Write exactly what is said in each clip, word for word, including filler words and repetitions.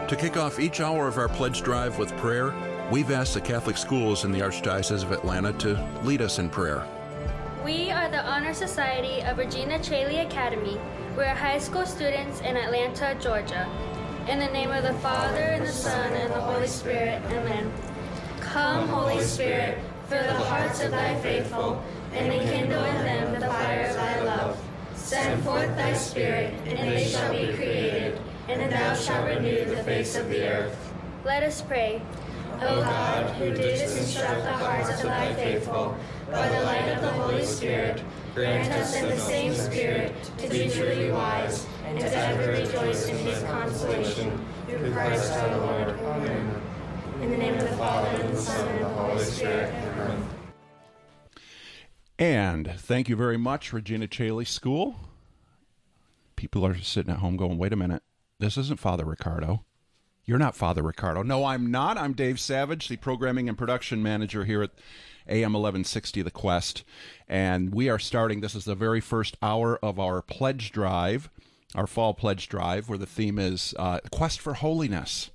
To kick off each hour of our pledge drive with prayer, we've asked the Catholic schools in the Archdiocese of Atlanta to lead us in prayer. We are the Honor Society of Regina Chaley Academy. We are high school students in Atlanta, Georgia. In the name of the Father, and the Son, and the Holy Spirit, amen. Come, Holy Spirit, fill the hearts of thy faithful, and enkindle in them the fire of thy love. Send forth thy Spirit, and they shall be created, and thou shalt renew the face of the earth. Let us pray. O God, who didst instruct the hearts of thy faithful, by the light of the Holy Spirit, grant us in the same Spirit to be truly wise, and to ever rejoice in his consolation. Through Christ our Lord. Amen. In the name of the Father, and the Son, and the Holy Spirit. Amen. And thank you very much, Regina Chaley School. People are sitting at home going, wait a minute, this isn't Father Ricardo. You're not Father Ricardo. No, I'm not. I'm Dave Savage, the programming and production manager here at A M eleven sixty The Quest. And we are starting, this is the very first hour of our pledge drive, our fall pledge drive, where the theme is uh, Quest for Holiness.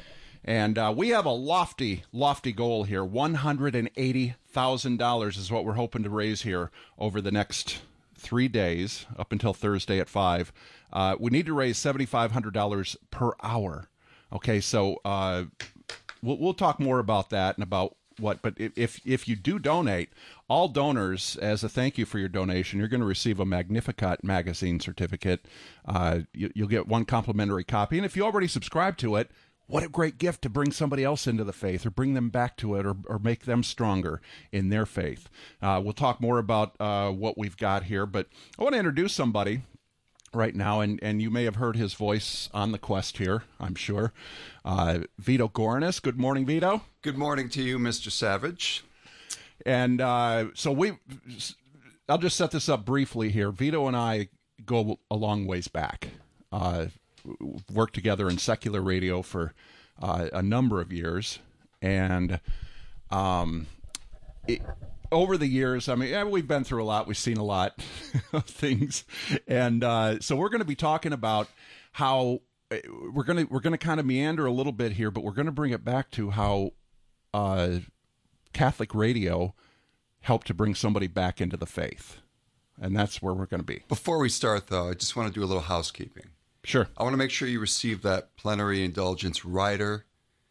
And uh, we have a lofty, lofty goal here. one hundred eighty thousand dollars is what we're hoping to raise here over the next three days, up until Thursday at five. Uh, we need to raise seven thousand five hundred dollars per hour. Okay, so uh, we'll, we'll talk more about that and about what, but if if you do donate, all donors, as a thank you for your donation, you're going to receive a Magnificat magazine certificate. Uh, you, you'll get one complimentary copy, and if you already subscribe to it, what a great gift to bring somebody else into the faith or bring them back to it or, or make them stronger in their faith. Uh, we'll talk more about uh, what we've got here, but I want to introduce somebody right now, and, and you may have heard his voice on the Quest here, I'm sure. Uh, Vito Goranis. Good morning, Vito. Good morning to you, Mister Savage. And uh, so we, I'll just set this up briefly here. Vito and I go a long ways back. Uh, worked together in secular radio for uh, a number of years, and um, it, over the years, I mean, yeah, we've been through a lot. We've seen a lot of things, and uh, so we're going to be talking about how we're going to we're going to kind of meander a little bit here, but we're going to bring it back to how uh, Catholic radio helped to bring somebody back into the faith, and that's where we're going to be. Before we start, though, I just want to do a little housekeeping. Sure. I want to make sure you receive that plenary indulgence rider,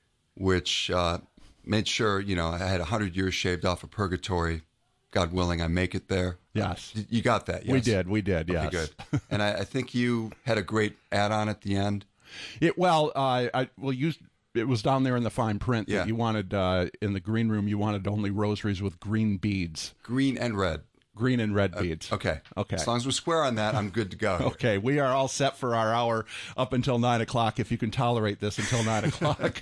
which uh, made sure, you know, I had one hundred years shaved off of purgatory. God willing, I make it there. Yes. Uh, you got that, yes? We did, we did, okay, yes. Good. And I, I think you had a great add-on at the end. It, well, uh, I well, you, it was down there in the fine print that Yeah. you wanted, uh, in the green room, you wanted only rosaries with green beads. Green and red. Green and red beads. Uh, okay. Okay. As long as we're square on that, I'm good to go. Okay. We are all set for our hour up until nine o'clock, if you can tolerate this until nine o'clock.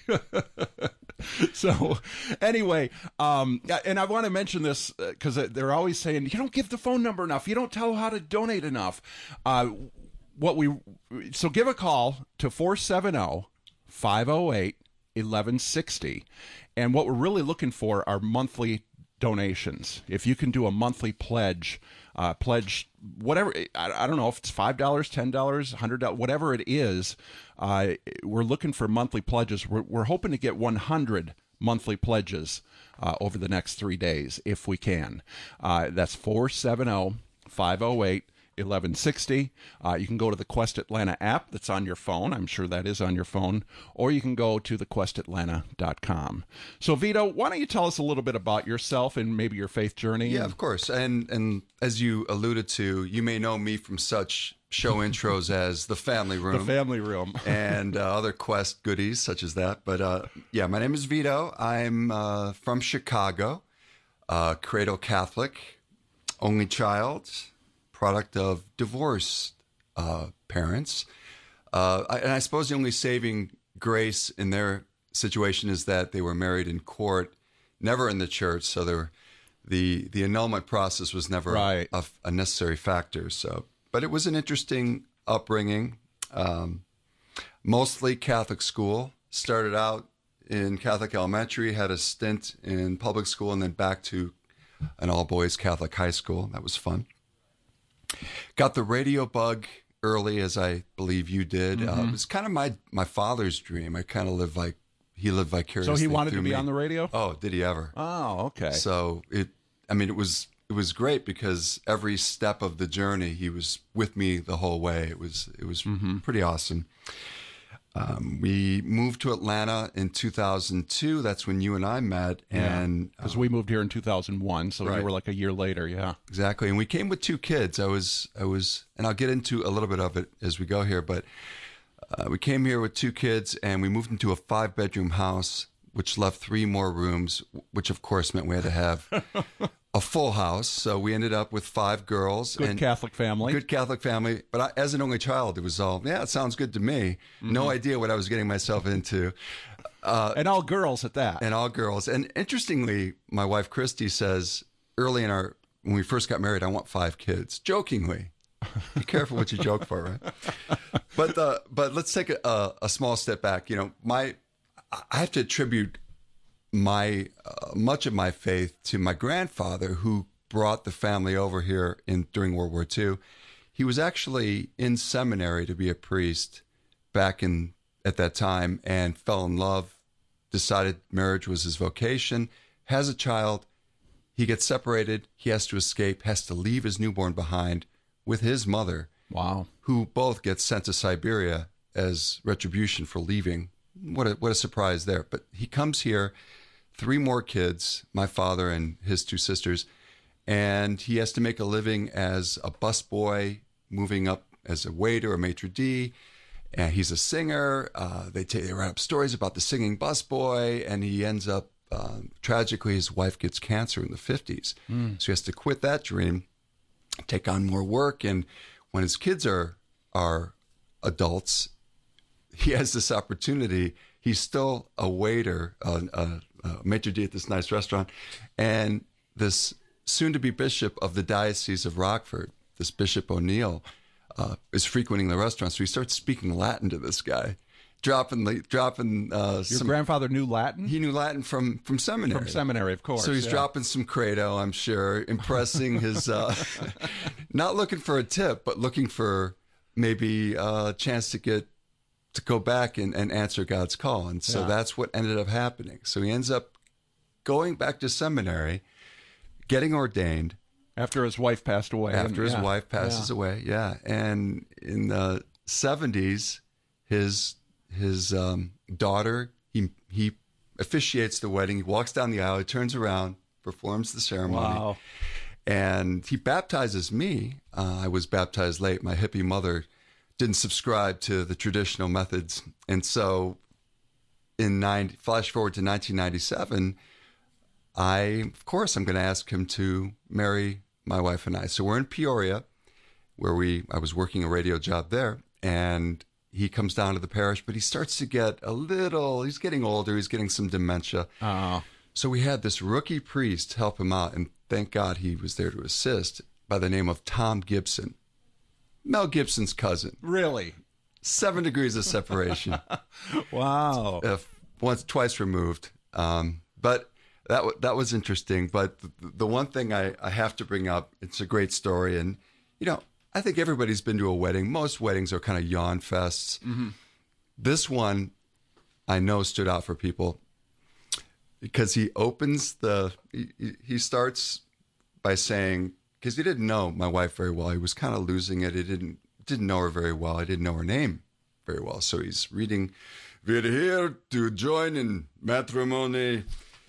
So anyway, um, and I want to mention this because they're always saying, you don't give the phone number enough. You don't tell how to donate enough. Uh, what we So give a call to four seven zero, five zero eight, one one six zero. And what we're really looking for are monthly donations. If you can do a monthly pledge, uh, pledge whatever, I, I don't know if it's five dollars, ten dollars, one hundred dollars, whatever it is, uh, we're looking for monthly pledges. We're, we're hoping to get one hundred monthly pledges uh, over the next three days, if we can. Uh, that's four seven zero, five zero eight, one one six zero. Uh, you can go to the Quest Atlanta app that's on your phone. I'm sure that is on your phone. Or you can go to the quest atlanta dot com. So, Vito, why don't you tell us a little bit about yourself and maybe your faith journey? Yeah, of course. And and as you alluded to, you may know me from such show intros as The Family Room. The Family Room. and uh, other Quest goodies such as that. But uh, yeah, my name is Vito. I'm uh, from Chicago, uh, cradle Catholic, only child, product of divorced uh, parents. Uh, I, and I suppose the only saving grace in their situation is that they were married in court, never in the church. So there, the the annulment process was never right. a, a necessary factor. So, but it was an interesting upbringing. Um, mostly Catholic school. Started out in Catholic elementary, had a stint in public school, and then back to an all-boys Catholic high school. That was fun. Got the radio bug early as I believe you did. Mm-hmm. Uh, it was kind of my, my father's dream. I kind of lived like, he lived vicariously. So he wanted through to be me. on the radio? Oh, did he ever? Oh, okay. So it, I mean, it was, it was great because every step of the journey, he was with me the whole way. It was, it was mm-hmm. pretty awesome. Um, we moved to Atlanta in two thousand two. That's when you and I met. And because um, we moved here in two thousand one, so right. you were like a year later. Yeah, exactly. And we came with two kids. I was, I was, and I'll get into a little bit of it as we go here, but uh, we came here with two kids and we moved into a five bedroom house, which left three more rooms, which of course meant we had to have a full house. So we ended up with five girls. Good and Catholic family. Good Catholic family. But I, as an only child, it was all, yeah, it sounds good to me. Mm-hmm. No idea what I was getting myself into. Uh, and all girls at that. And all girls. And interestingly, my wife, Christy, says early in our, when we first got married, I want five kids. Jokingly. Be careful what you joke for, right? But, uh, but let's take a, a, a small step back. You know, my, I have to attribute my uh, much of my faith to my grandfather, who brought the family over here in during World War Two. He was actually in seminary to be a priest back in at that time and fell in love, decided marriage was his vocation, has a child. He gets separated. He has to escape, has to leave his newborn behind with his mother. Wow. Who both get sent to Siberia as retribution for leaving. What a, what a surprise there. But he comes here, three more kids, my father and his two sisters, and he has to make a living as a busboy, moving up as a waiter, a maitre d'. And he's a singer. Uh, they, t- they write up stories about the singing busboy, and he ends up, uh, tragically, his wife gets cancer in the fifties. Mm. So he has to quit that dream, take on more work. And when his kids are are adults, he has this opportunity. He's still a waiter, a, a, a maitre d' at this nice restaurant, and this soon-to-be bishop of the Diocese of Rockford, this Bishop O'Neill, uh, is frequenting the restaurant. So he starts speaking Latin to this guy, dropping the dropping. Uh, Your some, grandfather knew Latin? He knew Latin from from seminary. From seminary, of course. So he's yeah. dropping some credo, I'm sure, impressing his. Uh, not looking for a tip, but looking for maybe a chance to get. to go back and, and answer God's call. And so yeah. that's what ended up happening. So he ends up going back to seminary, getting ordained. After his wife passed away. After and, his yeah. wife passes yeah. away, yeah. And in the seventies, his his um, daughter, he he officiates the wedding. He walks down the aisle, he turns around, performs the ceremony. Wow. And he baptizes me. Uh, I was baptized late. My hippie mother didn't subscribe to the traditional methods. And so in nine, flash forward to nineteen ninety-seven, I, of course, I'm going to ask him to marry my wife and I. So we're in Peoria, where we, I was working a radio job there, and he comes down to the parish, but he starts to get a little, he's getting older, he's getting some dementia. Oh. So we had this rookie priest help him out, and thank God he was there to assist, by the name of Tom Gibson. Mel Gibson's cousin. Really? Seven degrees of separation. Wow. Uh, once, twice removed. Um, but that w- that was interesting. But the, the one thing I, I have to bring up, it's a great story. And, you know, I think everybody's been to a wedding. Most weddings are kind of yawn fests. Mm-hmm. This one, I know, stood out for people because he opens the, he, he starts by saying, because he didn't know my wife very well. He was kind of losing it. He didn't didn't know her very well. I didn't know her name very well. So he's reading, "We're here to join in matrimony,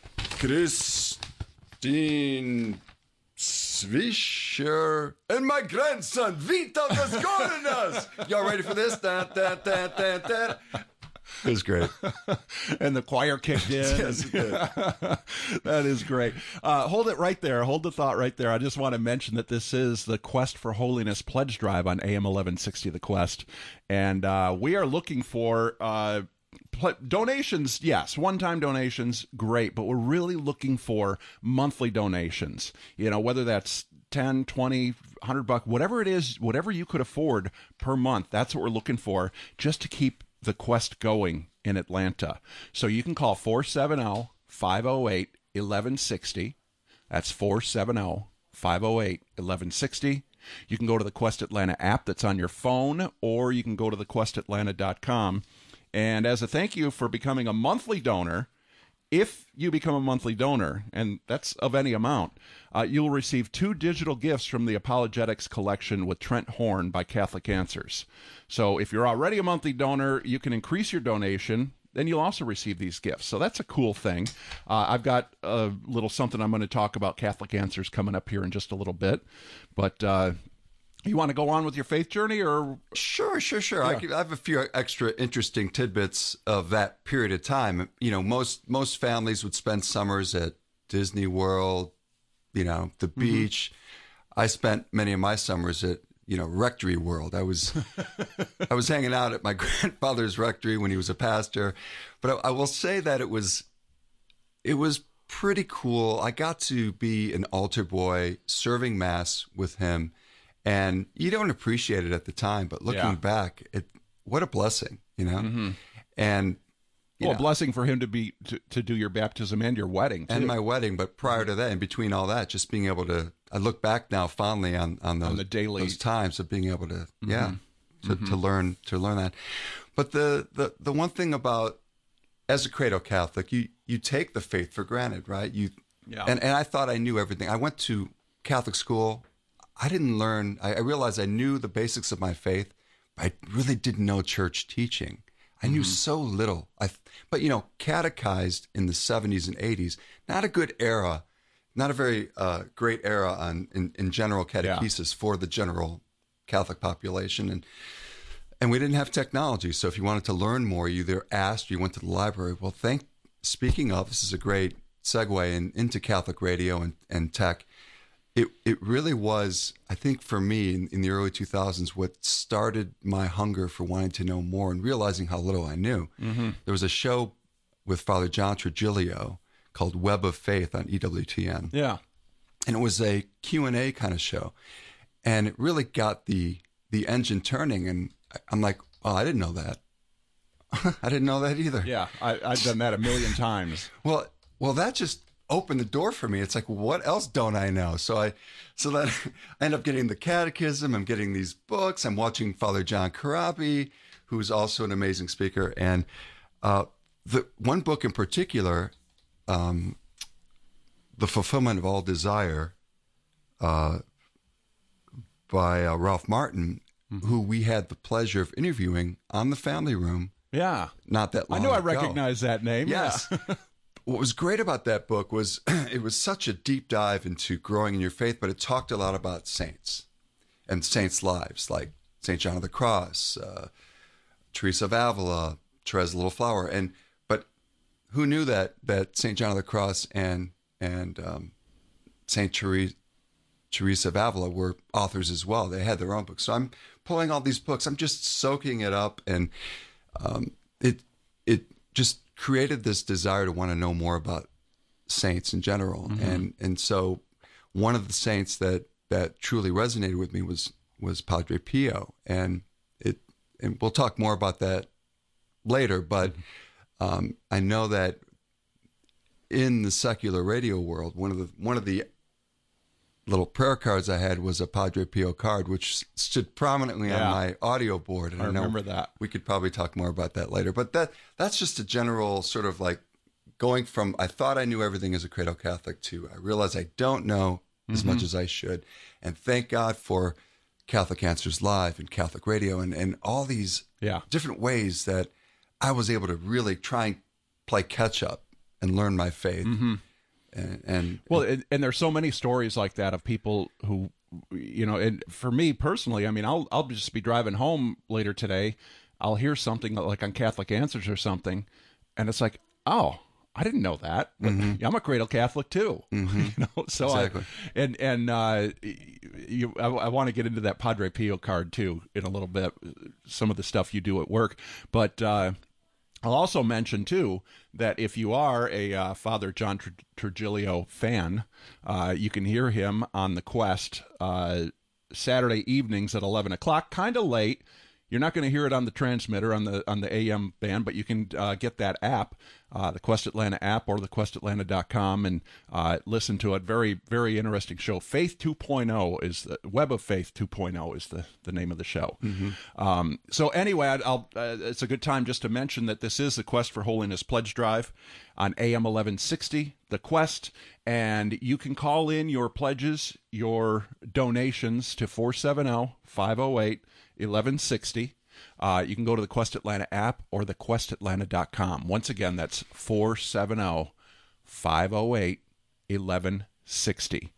Christine Swisher and my grandson, Vito Dascorinas." Y'all ready for this? Da, da, da, da, da. It was great. And the choir kicked in. Yes, it did. That is great. Uh, hold it right there. Hold the thought right there. I just want to mention that this is the Quest for Holiness Pledge Drive on A M eleven sixty The Quest. And uh, we are looking for uh, pl- donations. Yes, one-time donations, great. But we're really looking for monthly donations. You know, whether that's ten, twenty, one hundred bucks, whatever it is, whatever you could afford per month, that's what we're looking for, just to keep the quest going in Atlanta. So you can call four seven zero, five zero eight, one one six zero. That's four seven zero, five zero eight, one one six zero. You can go to the Quest Atlanta app that's on your phone, or you can go to the quest atlanta dot com. And as a thank you for becoming a monthly donor, if you become a monthly donor, and that's of any amount, uh, you'll receive two digital gifts from the Apologetics Collection with Trent Horn by Catholic Answers. So if you're already a monthly donor, you can increase your donation. Then you'll also receive these gifts. So that's a cool thing. Uh, I've got a little something I'm going to talk about Catholic Answers coming up here in just a little bit. But uh, you want to go on with your faith journey, or? Sure, sure, sure. Yeah. I, could- I have a few extra interesting tidbits of that period of time. You know, most most families would spend summers at Disney World, you know, the beach. I spent many of my summers at, you know, Rectory World. I was I was hanging out at my grandfather's rectory when he was a pastor. But I, I will say that it was it was pretty cool. I got to be an altar boy serving Mass with him. And you don't appreciate it at the time, but looking Yeah. back, it what a blessing, you know. Mm-hmm. And you Well, know, a blessing for him to be to, to do your baptism and your wedding, too. and my wedding. But prior to that, in between all that, just being able to, I look back now fondly on on those On the daily- those times of being able to, yeah, to, to learn to learn that. But the the the one thing about, as a cradle Catholic, you you take the faith for granted, right? You Yeah. and and I thought I knew everything. I went to Catholic school. I didn't learn. I, I realized I knew the basics of my faith, but I really didn't know church teaching. I knew so little. I, but you know, catechized in the seventies and eighties. Not a good era. Not a very uh, great era on in, in general catechesis for the general Catholic population, and and we didn't have technology. So if you wanted to learn more, you either asked or you went to the library. Well, thank. Speaking of, this is a great segue in, into Catholic radio and, and tech. It it really was, I think, for me in, in the early two thousands, what started my hunger for wanting to know more and realizing how little I knew. Mm-hmm. There was a show with Father John Trigilio called Web of Faith on E W T N. Yeah. And it was a Q and A kind of show. And it really got the the engine turning. And I'm like, oh, I didn't know that. I didn't know that either. Yeah, I, I've done that a million times. Well, well, that just opened the door for me. It's like, what else don't I know? So I, so then I end up getting the catechism. I'm getting these books. I'm watching Father John Karabi, who's also an amazing speaker. And uh, the one book in particular, um, The Fulfillment of All Desire, uh, by uh, Ralph Martin, mm-hmm. who we had the pleasure of interviewing on the Family Room. Yeah. Not that long I knew I ago. recognized that name. Yes. Yeah. What was great about that book was it was such a deep dive into growing in your faith, but it talked a lot about saints and saints' lives, like Saint John of the Cross, uh, Teresa of Avila, Therese Little Flower. And but who knew that that Saint John of the Cross and and um, Saint Therese, Teresa of Avila were authors as well. They had their own books. So I'm pulling all these books. I'm just soaking it up, and um, it it just created this desire to want to know more about saints in general. Mm-hmm. And and so one of the saints that that truly resonated with me was was Padre Pio. And it and we'll talk more about that later, but um, I know that in the secular radio world, one of the one of the little prayer cards I had was a Padre Pio card, which stood prominently Yeah. on my audio board. And I I, know remember that. We could probably talk more about that later. But that that's just a general sort of like going from I thought I knew everything as a cradle Catholic to I realize I don't know as Mm-hmm. much as I should. And thank God for Catholic Answers Live and Catholic Radio and, and all these Yeah. different ways that I was able to really try and play catch up and learn my faith. Mm-hmm. And, and Well, and, and there's so many stories like that of people who, you know, and for me personally, I mean, I'll I'll just be driving home later today. I'll hear something like on Catholic Answers or something, and it's like, oh, I didn't know that. But Mm-hmm. I'm a cradle Catholic too, Mhm. you know. So Exactly. I, and and uh, you, I, I want to get into that Padre Pio card too in a little bit. Some of the stuff you do at work, but. Uh, I'll also mention, too, that if you are a uh, Father John Tr- Trigilio fan, uh, you can hear him on the Quest uh, Saturday evenings at eleven o'clock, kind of late. You're not going to hear it on the transmitter on the on the A M band, but you can uh, get that app, uh, the Quest Atlanta app, or the quest atlanta dot com, and uh, listen to it. Very, very interesting show. Faith two point oh is the Web of Faith two point oh is the, the name of the show. Mm-hmm. Um, so anyway, I'll, I'll, uh, it's a good time just to mention that this is the Quest for Holiness Pledge Drive on A M eleven sixty, The Quest, and you can call in your pledges, your donations to four seven zero, five oh eight, eleven sixty. Uh, you can go to the Quest Atlanta app or the quest atlanta dot com. Once again, that's four seven zero, five oh eight, eleven sixty.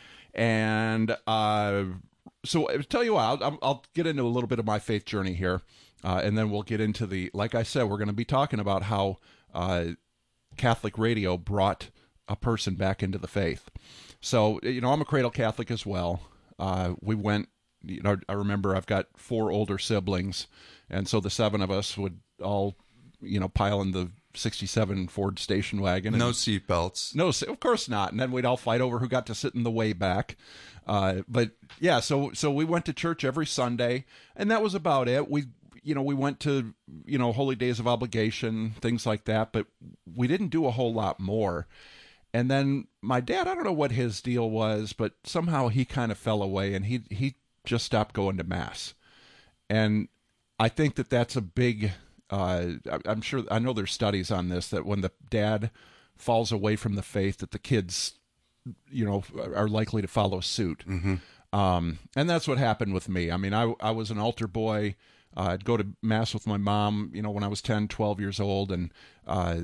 And uh, so I'll tell you what, I'll, I'll get into a little bit of my faith journey here, uh, and then we'll get into the, like I said, we're going to be talking about how uh, Catholic radio brought a person back into the faith. So, you know, I'm a cradle Catholic as well. Uh, we went, you know, I remember I've got four older siblings, and so the seven of us would all, you know, pile in the sixty-seven Ford station wagon. And no seatbelts. No, of course not. And then we'd all fight over who got to sit in the way back. Uh, but yeah, so so we went to church every Sunday, and that was about it. We, you know, we went to, you know, holy days of obligation, things like that, but we didn't do a whole lot more. And then my dad, I don't know what his deal was, but somehow he kind of fell away, and he he just stopped going to Mass. And I think that that's a big, uh, I'm sure, I know there's studies on this, that when the dad falls away from the faith, that the kids, you know, are likely to follow suit. Mm-hmm. Um, and that's what happened with me. I mean, I, I was an altar boy. Uh, I'd go to Mass with my mom, you know, when I was ten, twelve years old. And uh,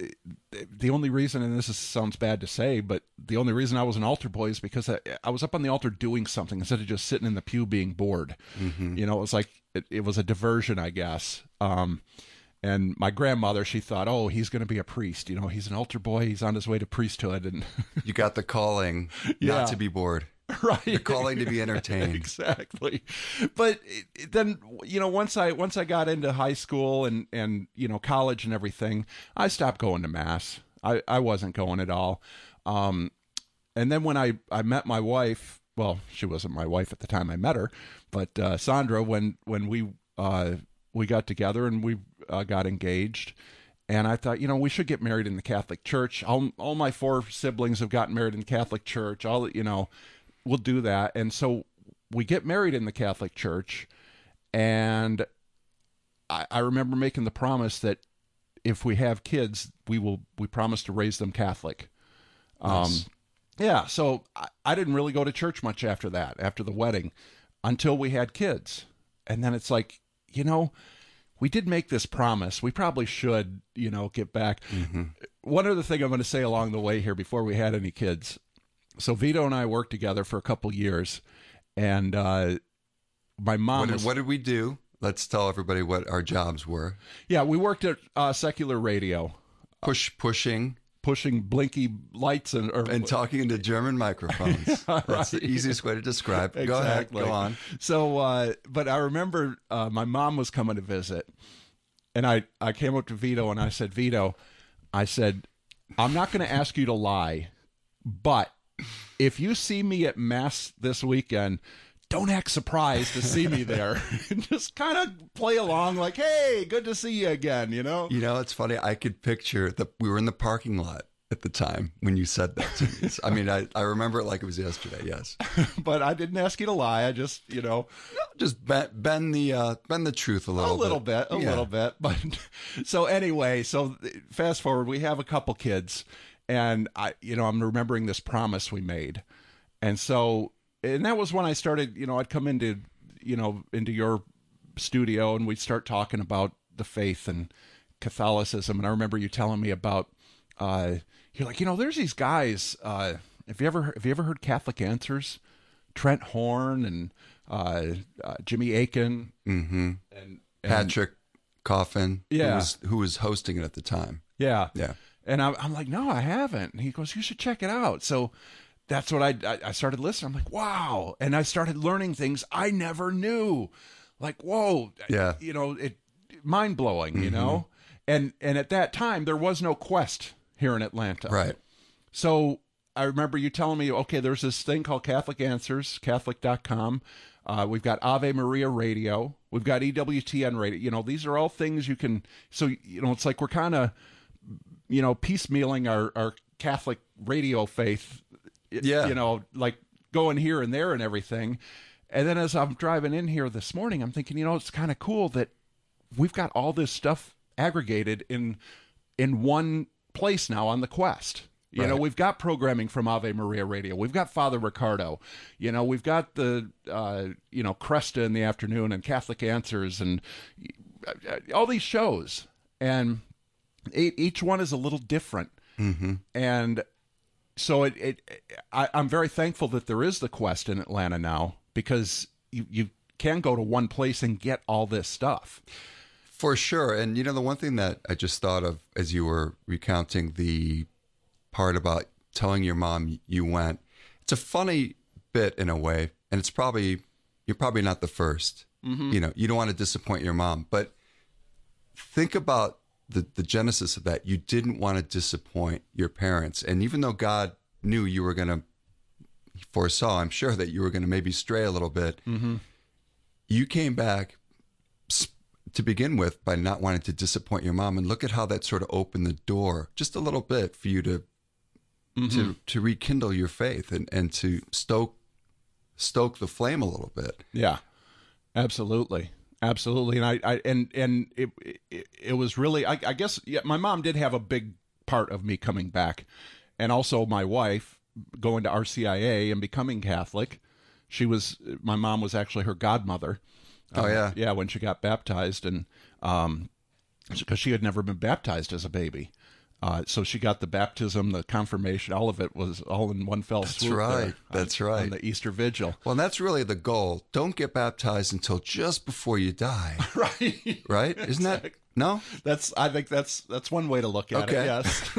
the only reason, and this is, sounds bad to say, but the only reason I was an altar boy is because I, I was up on the altar doing something instead of just sitting in the pew being bored. Mm-hmm. You know, it was like, it, it was a diversion, I guess. Um, and my grandmother, she thought, oh, he's going to be a priest. You know, he's an altar boy. He's on his way to priesthood. And you got the calling yeah. not to be bored. Right. The calling to be entertained. Exactly. But then, you know, once I once I got into high school and, and you know, college and everything, I stopped going to Mass. I, I wasn't going at all. Um, and then when I, I met my wife, well, she wasn't my wife at the time I met her, but uh, Sandra, when, when we uh, we got together and we uh, got engaged, and I thought, you know, we should get married in the Catholic Church. All, all my four siblings have gotten married in the Catholic Church. All, you know, we'll do that. And so we get married in the Catholic Church, and I, I remember making the promise that if we have kids, we will, we promise to raise them Catholic. Nice. Um, yeah. So I, I didn't really go to church much after that, after the wedding, until we had kids. And then it's like, you know, we did make this promise. We probably should, you know, get back. Mm-hmm. One other thing I'm going to say along the way here before we had any kids. So Vito and I worked together for a couple years, and uh, my mom What did, was, what did we do? Let's tell everybody what our jobs were. yeah, we worked at uh, secular radio, Push, pushing, pushing blinky lights and or, and talking into German microphones. Yeah, That's the right. easiest way to describe. Go ahead, Exactly. go on. So, uh, but I remember uh, my mom was coming to visit, and I, I came up to Vito and I said, Vito, I said, I'm not going to ask you to lie, but if you see me at Mass this weekend, don't act surprised to see me there. Just kind of play along like, hey, good to see you again, you know? You know, it's funny. I could picture that we were in the parking lot at the time when you said that to me. I mean, I, I remember it like it was yesterday, yes. But I didn't ask you to lie. I just, you know, Just bend, bend the uh, bend the truth a little a little bit. bit, a Yeah. little bit. But so anyway, so fast forward, we have a couple kids, and I, you know, I'm remembering this promise we made. And so, and that was when I started, you know, I'd come into, you know, into your studio, and we'd start talking about the faith and Catholicism. And I remember you telling me about, uh, you're like, you know, there's these guys, uh, have you ever, have you ever heard Catholic Answers? Trent Horn and, uh, uh Jimmy Aiken Mm-hmm. and, and Patrick Coffin, Yeah. who was, who was hosting it at the time. yeah. Yeah. And I'm, I'm like, no, I haven't. And he goes, you should check it out. So that's what I, I, I started listening. I'm like, wow. And I started learning things I never knew. Like, whoa. Yeah. You know, it mind blowing, mm-hmm. you know? And, and at that time, there was no Quest here in Atlanta. Right. So I remember you telling me, okay, there's this thing called Catholic Answers, Catholic dot com. Uh, we've got Ave Maria Radio. We've got E W T N Radio. You know, these are all things you can. So, you know, it's like we're kind of, you know, piecemealing our, our Catholic radio faith. Yeah. You know, like going here and there and everything. And then as I'm driving in here this morning, I'm thinking, you know, it's kind of cool that we've got all this stuff aggregated in in one place now on the Quest. You Right. know, we've got programming from Ave Maria Radio. We've got Father Ricardo. You know, we've got the, uh, you know, Cresta in the afternoon and Catholic Answers and all these shows. And e- each one is a little different. Mm-hmm. And so it, it I, I'm very thankful that there is the Quest in Atlanta now, because you, you can go to one place and get all this stuff. For sure. And, you know, the one thing that I just thought of as you were recounting the part about telling your mom you went, it's a funny bit in a way. And it's probably, you're probably not the first. Mm-hmm. You know, you don't want to disappoint your mom. But think about the, the genesis of that. You didn't want to disappoint your parents. And even though God knew you were going to, he foresaw, I'm sure, that you were going to maybe stray a little bit, mm-hmm. you came back to begin with by not wanting to disappoint your mom, and look at how that sort of opened the door just a little bit for you to mm-hmm. to to rekindle your faith and and to stoke stoke the flame a little bit. Yeah, absolutely, absolutely. And I, I and and it it, it was really, I, I guess, yeah, my mom did have a big part of me coming back, and also my wife going to R C I A and becoming Catholic. She was, my mom was actually her godmother. Oh, yeah. Uh, yeah, when she got baptized, and um, because she had never been baptized as a baby. Uh, so she got the baptism, the confirmation, all of it was all in one fell That's swoop. right. There That's on, right. on the Easter Vigil. Well, and that's really the goal. Don't get baptized until just before you die. Right. Right? Isn't that, no? That's, I think that's that's one way to look at Okay. it,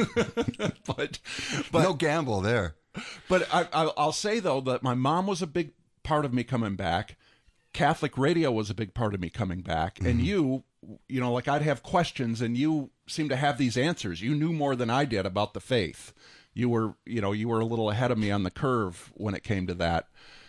yes. but, but, No gamble there. but I, I, I'll say, though, that my mom was a big part of me coming back. Catholic radio was a big part of me coming back. Mm-hmm. And you, you know, like I'd have questions and you seem to have these answers. You knew more than I did about the faith. You were, you know, you were a little ahead of me on the curve when it came to that.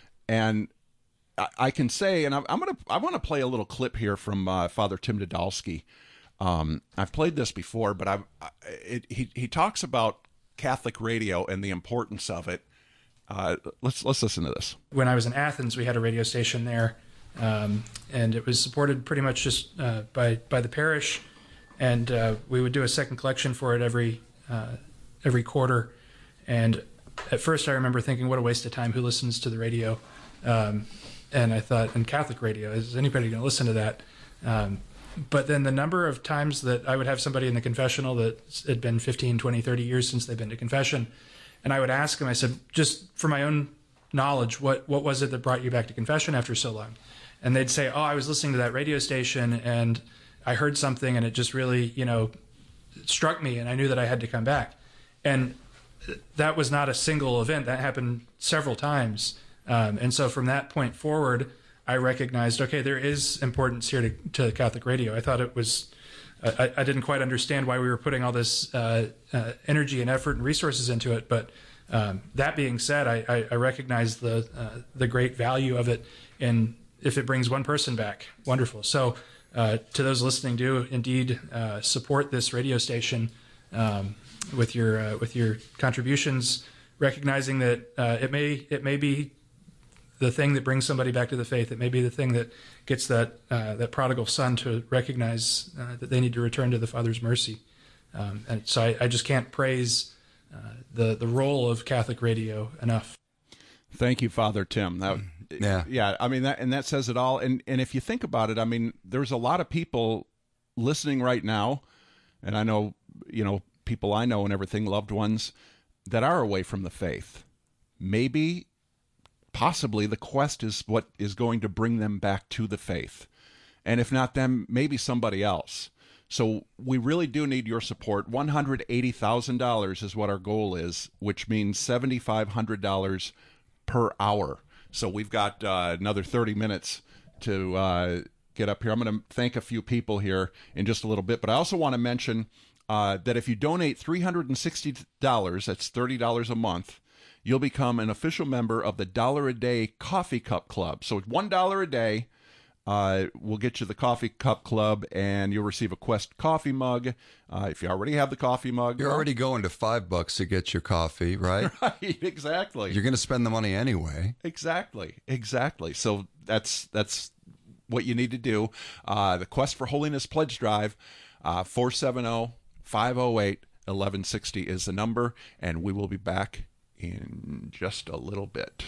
And I, I can say, and I'm, I'm going to, I want to play a little clip here from uh, Father Tim Dodalski. Um, I've played this before, but I've, it, he, he talks about Catholic radio and the importance of it. Uh, let's, let's listen to this. When I was in Athens, we had a radio station there. Um, and it was supported pretty much just uh, by by the parish, and uh, we would do a second collection for it every uh, every quarter. And at first, I remember thinking, "What a waste of time! Who listens to the radio?" Um, and I thought, "In Catholic radio, is anybody going to listen to that?" Um, but then the number of times that I would have somebody in the confessional that had been fifteen, twenty, thirty years since they've been to confession, and I would ask them, I said, just for my own knowledge, what what was it that brought you back to confession after so long? And they'd say, oh, I was listening to that radio station and I heard something and it just really, you know, struck me and I knew that I had to come back. And that was not a single event. That happened several times. Um, and so from that point forward, I recognized, okay, there is importance here to, to Catholic radio. I thought it was, I, I didn't quite understand why we were putting all this uh, uh, energy and effort and resources into it. But um, that being said, I, I, I recognize the, uh, the great value of it. And if it brings one person back, wonderful. So uh, to those listening, do indeed uh, support this radio station um, with your uh, with your contributions, recognizing that uh, it may it may be the thing that brings somebody back to the faith. It may be the thing that gets that uh, that prodigal son to recognize uh, that they need to return to the Father's mercy. Um, and so I, I just can't praise uh, the the role of Catholic radio enough. Thank you, Father Tim. That, yeah, yeah. I mean, that and that says it all. And and if you think about it, I mean, there's a lot of people listening right now, and I know, you know, people I know and everything, loved ones that are away from the faith. Maybe, possibly, the Quest is what is going to bring them back to the faith, and if not them, maybe somebody else. So we really do need your support. one hundred eighty thousand dollars is what our goal is, which means seven thousand five hundred dollars per hour. So we've got uh, another thirty minutes to uh, get up here. I'm going to thank a few people here in just a little bit, but I also want to mention uh, that if you donate three hundred sixty dollars, that's thirty dollars a month, you'll become an official member of the Dollar a Day Coffee Cup Club. So it's one dollar a day. Uh, we'll get you the Coffee Cup Club, and you'll receive a Quest coffee mug. Uh, if you already have the coffee mug. You're already going to five bucks to get your coffee, right? Right, exactly. You're going to spend the money anyway. Exactly, exactly. So that's that's what you need to do. Uh, the Quest for Holiness Pledge Drive, uh, four seven zero, five zero eight, one one six zero is the number, and we will be back in just a little bit.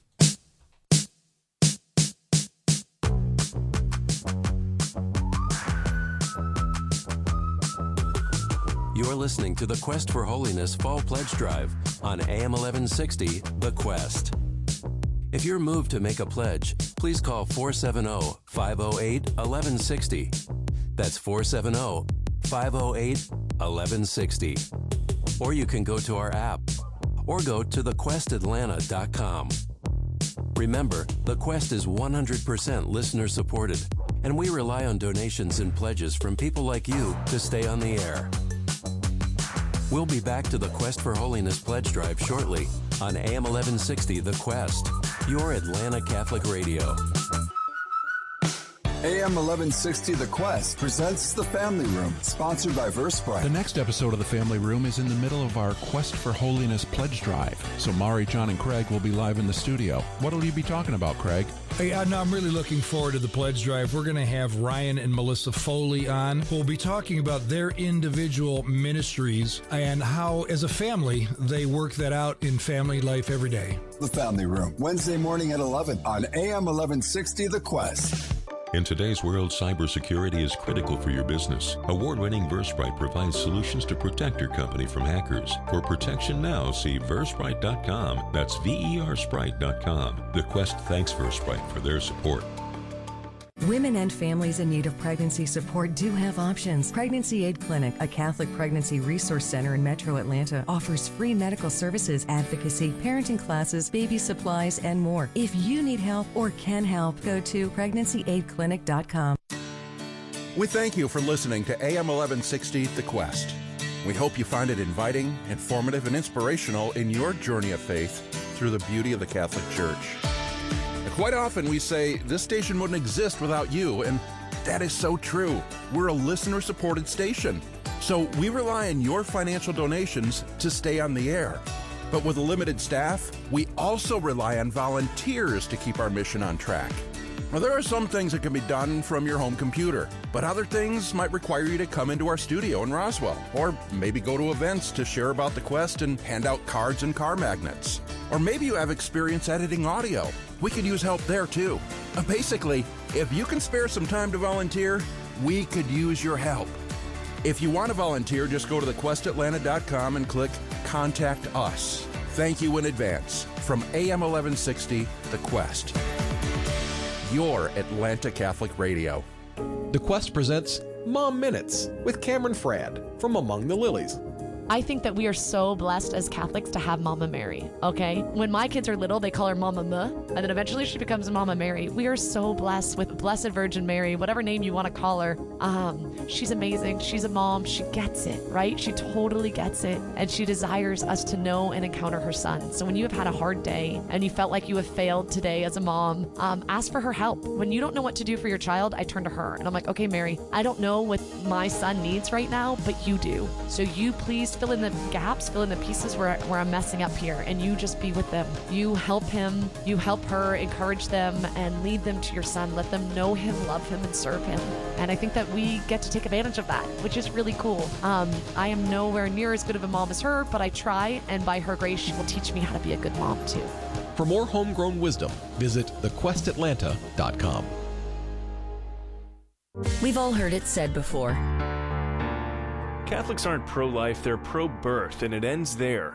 You're listening to the Quest for Holiness Fall Pledge Drive on A M eleven sixty, The Quest. If you're moved to make a pledge, please call four seven zero, five zero eight, one one six zero. That's four seven zero, five zero eight, one one six zero. Or you can go to our app or go to the quest atlanta dot com. Remember, The Quest is one hundred percent listener supported, and we rely on donations and pledges from people like you to stay on the air. We'll be back to the Quest for Holiness Pledge Drive shortly on A M eleven sixty The Quest, your Atlanta Catholic radio. A M eleven sixty The Quest presents The Family Room, sponsored by VersePrice. The next episode of The Family Room is in the middle of our Quest for Holiness Pledge Drive. So Mari, John, and Craig will be live in the studio. What will you be talking about, Craig? Hey, uh, no, I'm really looking forward to the pledge drive. We're going to have Ryan and Melissa Foley on. We'll be talking about their individual ministries and how, as a family, they work that out in family life every day. The Family Room, Wednesday morning at eleven on A M eleven sixty The Quest. In today's world, cybersecurity is critical for your business. Award-winning VersePrice provides solutions to protect your company from hackers. For protection now, see versprite dot com. That's V E R Sprite dot com. The Quest thanks VersePrice for their support. Women and families in need of pregnancy support do have options. Pregnancy Aid Clinic, a Catholic pregnancy resource center in Metro Atlanta, offers free medical services, advocacy, parenting classes, baby supplies, and more. If you need help or can help, go to pregnancy aid clinic dot com. We thank you for listening to A M eleven sixty The Quest. We hope you find it inviting, informative, and inspirational in your journey of faith through the beauty of the Catholic Church. Quite often we say, this station wouldn't exist without you, and that is so true. We're a listener-supported station, so we rely on your financial donations to stay on the air. But with a limited staff, we also rely on volunteers to keep our mission on track. Now, there are some things that can be done from your home computer, but other things might require you to come into our studio in Roswell, or maybe go to events to share about the Quest and hand out cards and car magnets. Or maybe you have experience editing audio. We could use help there too. Uh, basically, if you can spare some time to volunteer, we could use your help. If you want to volunteer, just go to the quest atlanta dot com and click Contact Us. Thank you in advance. From A M eleven sixty, The Quest, your Atlanta Catholic Radio. The Quest presents Mom Minutes with Cameron Frad from Among the Lilies. I think that we are so blessed as Catholics to have Mama Mary, okay? When my kids are little, they call her Mama Ma, and then eventually she becomes Mama Mary. We are so blessed with Blessed Virgin Mary, whatever name you want to call her. Um, she's amazing. She's a mom. She gets it, right? She totally gets it, and she desires us to know and encounter her son. So when you have had a hard day and you felt like you have failed today as a mom, um, ask for her help. When you don't know what to do for your child, I turn to her, and I'm like, okay, Mary, I don't know what my son needs right now, but you do. So you please fill in the gaps, fill in the pieces where, where I'm messing up here, and you just be with them. You help him, you help her, encourage them, and lead them to your son. Let them know him, love him, and serve him. And I think that we get to take advantage of that, which is really cool. Um, I am nowhere near as good of a mom as her, but I try, and by her grace, she will teach me how to be a good mom too. For more homegrown wisdom, visit the quest atlanta dot com. We've all heard it said before. Catholics aren't pro-life, they're pro-birth, and it ends there.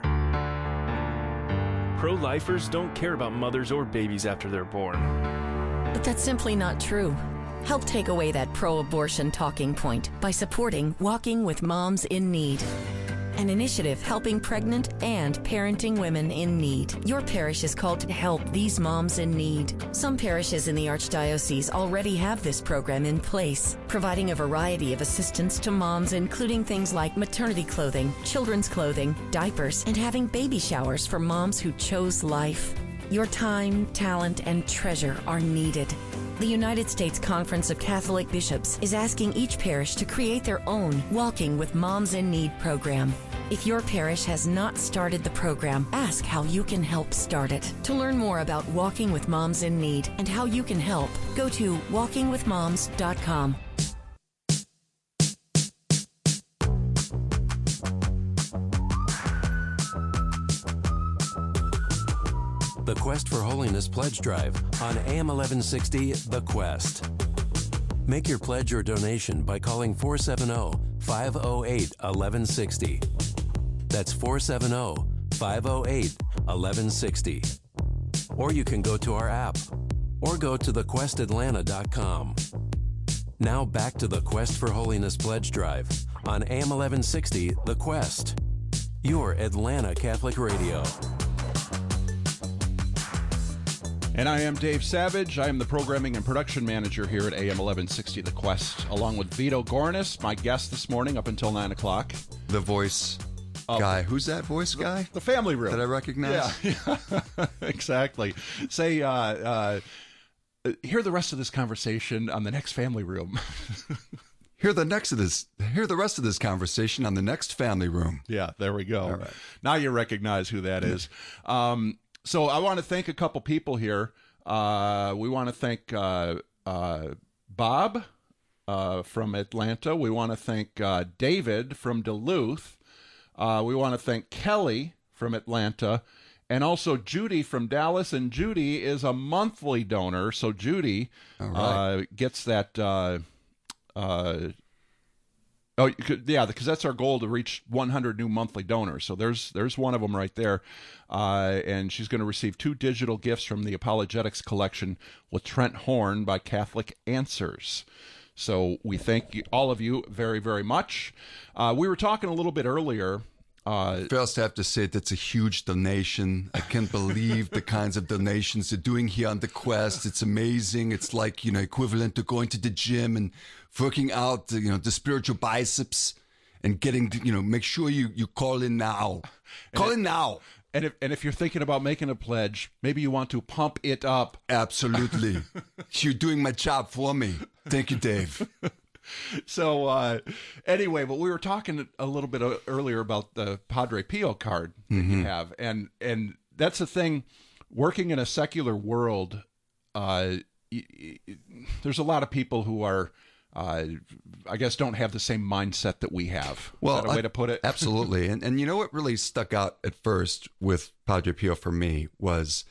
Pro-lifers don't care about mothers or babies after they're born. But that's simply not true. Help take away that pro-abortion talking point by supporting Walking with Moms in Need. an initiative helping pregnant and parenting women in need. Your parish is called to help these moms in need. Some parishes in the Archdiocese already have this program in place, providing a variety of assistance to moms, including things like maternity clothing, children's clothing, diapers, and having baby showers for moms who chose life. Your time, talent, and treasure are needed. The United States Conference of Catholic Bishops is asking each parish to create their own Walking with Moms in Need program. If your parish has not started the program, ask how you can help start it. To learn more about Walking with Moms in Need and how you can help, go to walking with moms dot com. The Quest for Holiness Pledge Drive on A M eleven sixty, The Quest. Make your pledge or donation by calling four seven zero, five zero eight, one one six zero. That's four seven zero, five zero eight, one one six zero. Or you can go to our app or go to the quest atlanta dot com. Now back to the Quest for Holiness Pledge Drive on A M eleven sixty, The Quest. Your Atlanta Catholic Radio. And I am Dave Savage. I am the programming and production manager here at A M eleven sixty The Quest, along with Vito Gornis, my guest this morning up until nine o'clock. The voice of, guy. Who's that voice guy? The family room. That I recognize? Yeah, yeah. Exactly. Say, uh, uh, hear the rest of this conversation on the next family room. Hear the next of this. Hear the rest of this conversation on the next family room. Yeah, there we go. All right. Now you recognize who that is. Um, So I want to thank a couple people here. Uh, we want to thank uh, uh, Bob uh, from Atlanta. We want to thank uh, David from Duluth. Uh, we want to thank Kelly from Atlanta. And also Judy from Dallas. And Judy is a monthly donor. So Judy All right. uh, gets that... Uh, uh, Oh, you could, yeah, because that's our goal, to reach one hundred new monthly donors. So there's there's one of them right there. Uh, and she's going to receive two digital gifts from the Apologetics Collection with Trent Horn by Catholic Answers. So we thank you, all of you very, very much. Uh, we were talking a little bit earlier. Uh, First, I have to say that's a huge donation. I can't believe the kinds of donations they're doing here on the Quest. It's amazing. It's like, you know, equivalent to going to the gym and working out, you know, the spiritual biceps and getting, you know, make sure you, you call in now. Call in now. And if, and if you're thinking about making a pledge, maybe you want to pump it up. Absolutely. You're doing my job for me. Thank you, Dave. So uh, anyway, but we were talking a little bit earlier about the Padre Pio card that Mm-hmm. you have, and and that's the thing. Working in a secular world, uh, y- y- there's a lot of people who are, uh, I guess, don't have the same mindset that we have. Well, Is that a way I- to put it? Absolutely. And and you know what really stuck out at first with Padre Pio for me was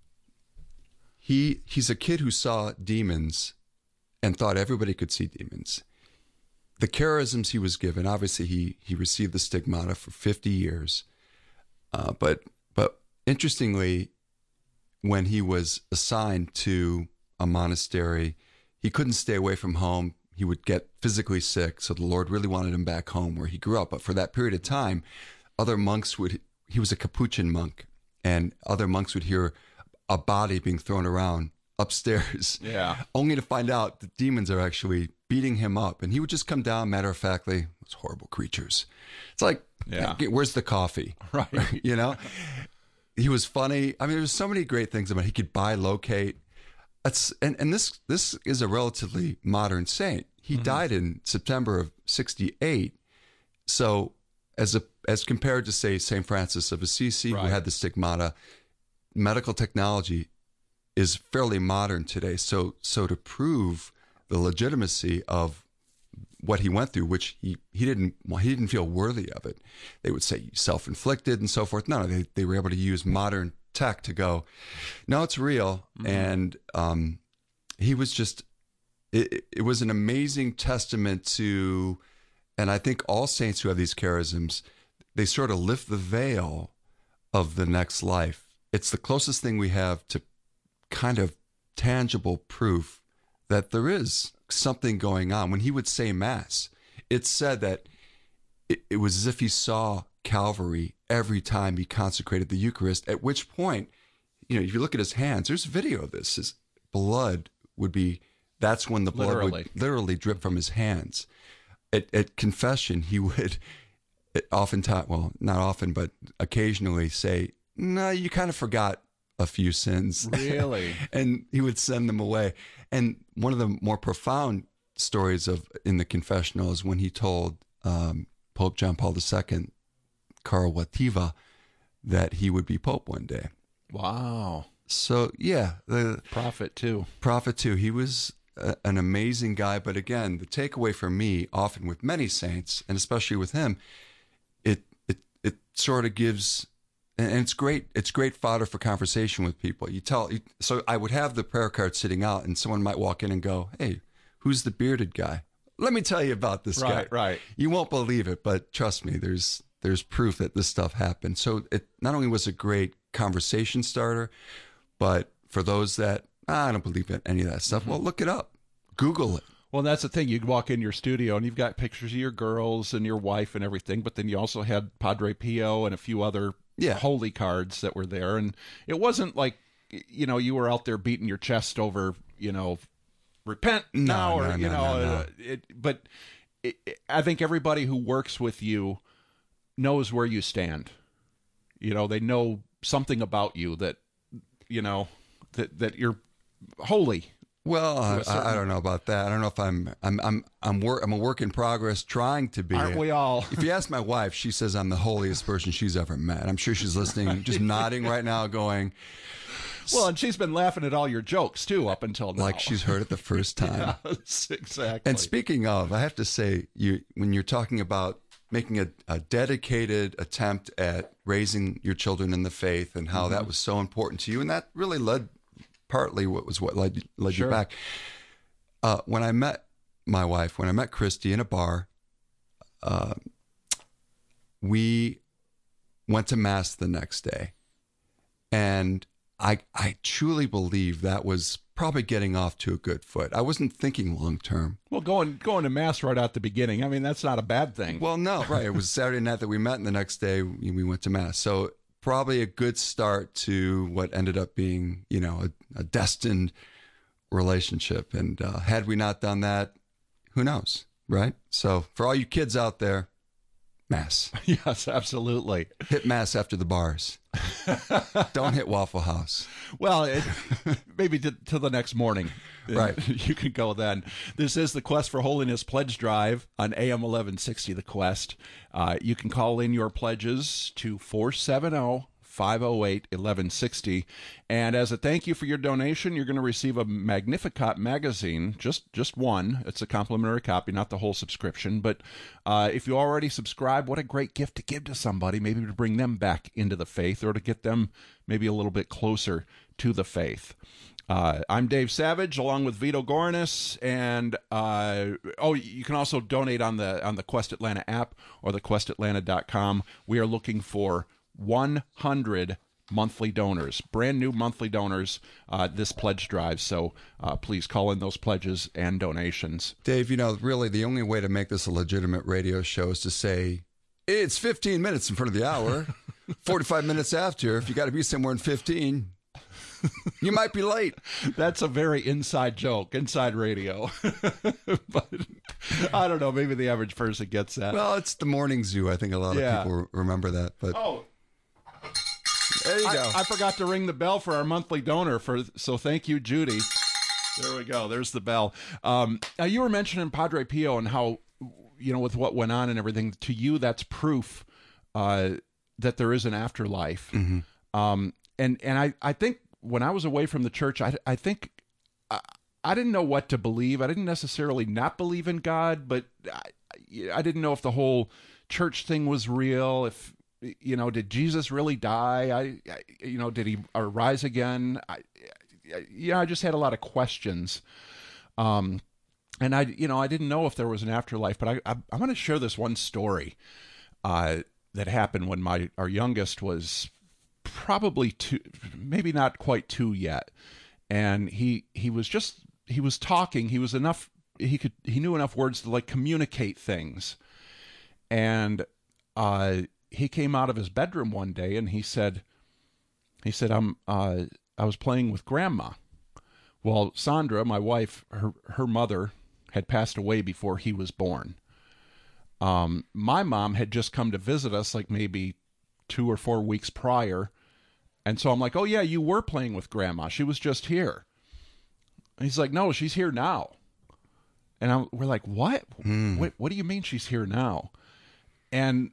he he's a kid who saw demons and thought everybody could see demons. The charisms he was given, obviously he he received the stigmata for fifty years. Uh, but but interestingly, when he was assigned to a monastery, he couldn't stay away from home. He would get physically sick, so the Lord really wanted him back home where he grew up. But for that period of time, other monks would, he was a Capuchin monk, and other monks would hear a body being thrown around upstairs, Yeah. only to find out that demons are actually beating him up. And he would just come down matter-of-factly, those horrible creatures. It's like, Yeah. "Hey, where's the coffee?" Right. You know? He was funny. I mean, there's so many great things about it. He could bilocate. That's, and, and this this is a relatively modern saint. He Mm-hmm. died in September of sixty-eight. So as a as compared to, say, Saint Francis of Assisi, Right. who had the stigmata, medical technology is fairly modern today. So so to prove the legitimacy of what he went through, which he, he didn't well, he didn't feel worthy of it. They would say self-inflicted and so forth. No, they, they were able to use modern tech to go, no, it's real. Mm-hmm. And um, he was just, it, it was an amazing testament to, and I think all saints who have these charisms, they sort of lift the veil of the next life. It's the closest thing we have to kind of tangible proof that there is something going on. When he would say Mass, it's said that it, it was as if he saw Calvary every time he consecrated the Eucharist, at which point, you know, if you look at his hands, there's video of this, his blood would be, that's when the blood Literally. would literally drip from his hands. At, at confession, he would oftentimes, well, not often, but occasionally say, no, you kind of forgot a few sins. Really? And he would send them away. And one of the more profound stories of in the confessional is when he told um, Pope John Paul the Second, Karl Wojtyła, that he would be Pope one day. Wow. So, yeah. The prophet, too. Prophet, too. He was a, an amazing guy. But again, the takeaway for me, often with many saints, and especially with him, it it it sort of gives, and it's great, it's great fodder for conversation with people. You tell, you, so I would have the prayer card sitting out, and someone might walk in and go, hey, who's the bearded guy? Let me tell you about this guy. Right, right. You won't believe it, but trust me, there's there's proof that this stuff happened. So it not only was a great conversation starter, but for those that, ah, I don't believe in any of that stuff, mm-hmm. well, look it up. Google it. Well, that's the thing. You'd walk in your studio and you've got pictures of your girls and your wife and everything, but then you also had Padre Pio and a few other yeah. holy cards that were there. And it wasn't like, you know, you were out there beating your chest over, you know, repent no, now, or, no, you no, know, no, no. Uh, it, but it, it, I think everybody who works with you knows where you stand. You know, they know something about you that, you know, that, that you're holy. Well, I, certain... I don't know about that. I don't know if I'm I'm I'm I'm work I'm a work in progress, trying to be. Aren't we all? If you ask my wife, she says I'm the holiest person she's ever met. I'm sure she's listening, just nodding right now, going. Well, and she's been laughing at all your jokes too up until now. Like she's heard it the first time. Yes, exactly. And speaking of, I have to say, you when you're talking about making a, a dedicated attempt at raising your children in the faith and how mm-hmm. that was so important to you, and that really led. Partly what was what led, led sure. you back. Uh, when I met my wife, when I met Christy in a bar, uh, we went to Mass the next day. And I I truly believe that was probably getting off to a good foot. I wasn't thinking long term. Well, going going to Mass right at the beginning, I mean, that's not a bad thing. Well, no, right. It was Saturday night that we met, and the next day we, we went to Mass. So probably a good start to what ended up being, you know, a, a destined relationship. And uh, had we not done that, who knows, right? So for all you kids out there, Mass. Yes, absolutely. Hit Mass after the bars. Don't hit Waffle House. Well, it, maybe to, to the next morning. Right. You can go then. This is the Quest for Holiness Pledge Drive on A M eleven sixty, The Quest. Uh, you can call in your pledges to four seven zero, five zero eight, one one six zero. And as a thank you for your donation, you're going to receive a Magnificat magazine, just just one. It's a complimentary copy, not the whole subscription. But uh, if you already subscribe, what a great gift to give to somebody, maybe to bring them back into the faith or to get them maybe a little bit closer to the faith. Uh, I'm Dave Savage, along with Vito Goranis, and uh, oh, you can also donate on the on the Quest Atlanta app or the quest atlanta dot com. We are looking for one hundred monthly donors, brand new monthly donors, uh, this pledge drive. So uh, please call in those pledges and donations. Dave, you know, really the only way to make this a legitimate radio show is to say it's fifteen minutes in front of the hour, forty-five minutes after. If you got to be somewhere in fifteen. You might be late. That's a very inside joke, inside radio. But I don't know. Maybe the average person gets that. Well, it's the morning zoo. I think a lot yeah. of people remember that. But oh, there you I, go. I forgot to ring the bell for our monthly donor. For so thank you, Judy. There we go. There's the bell. Um, now you were mentioning Padre Pio and how, you know, with what went on and everything. To you, that's proof uh, that there is an afterlife. Mm-hmm. Um, and and I I think. When I was away from the church, I, I think I, I didn't know what to believe. I didn't necessarily not believe in God, but I, I didn't know if the whole church thing was real. If, you know, did Jesus really die? I, I you know, did he rise again? I, I, you know, I just had a lot of questions. Um, and I, you know, I didn't know if there was an afterlife, but I, I I'm going to share this one story uh, that happened when my our youngest was probably two, maybe not quite two yet. And he, he was just, he was talking, he was enough, he could, he knew enough words to like communicate things. And uh, he came out of his bedroom one day and he said, he said, I'm, uh, I was playing with Grandma. Well, Sandra, my wife, her, her mother had passed away before he was born. Um, my mom had just come to visit us like maybe two or four weeks prior. And so I'm like, oh yeah, you were playing with Grandma. She was just here. And he's like, no, she's here now. And I'm, we're like, what? Mm. what? What do you mean she's here now? And